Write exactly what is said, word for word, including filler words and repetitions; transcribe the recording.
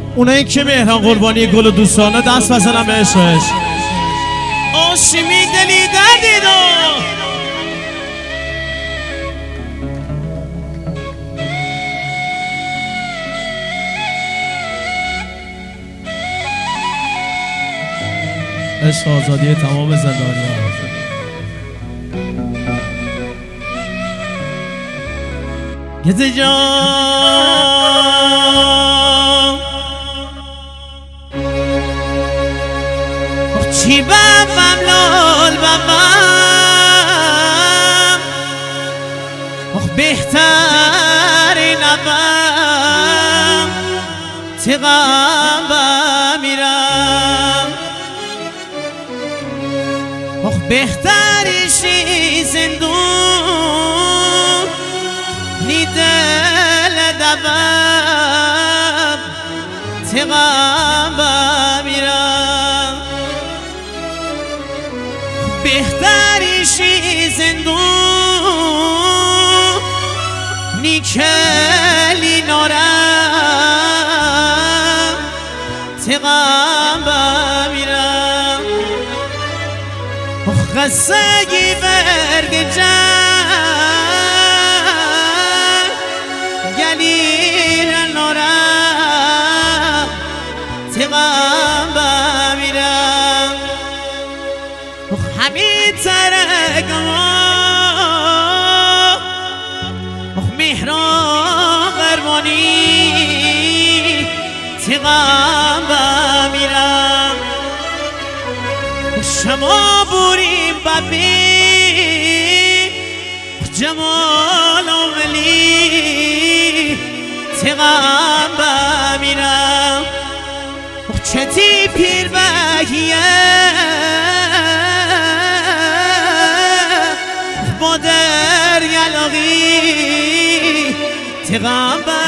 اونایی که مهران قربانی گل و دوستانه دست بزنم به عشقش. آشمی دلی دردی دو عشق آزادی تمام زندانیان. گزه جان چی بفم لال بفم آخ بهتری نبم تقام بمیرم آخ بهتریشی زندون نی دل دبم تقام بمیرم بهتریشی زندون نی کلی نارم تقام بمیرم خستگی برگ جنگ گلیر نارم تقام بمیرم همین ترگم مهران قربانی تقام بمیرم شما بوریم ببین جمال و ولی تقام بمیرم چتی پیر بگیه با در یلاقی تقام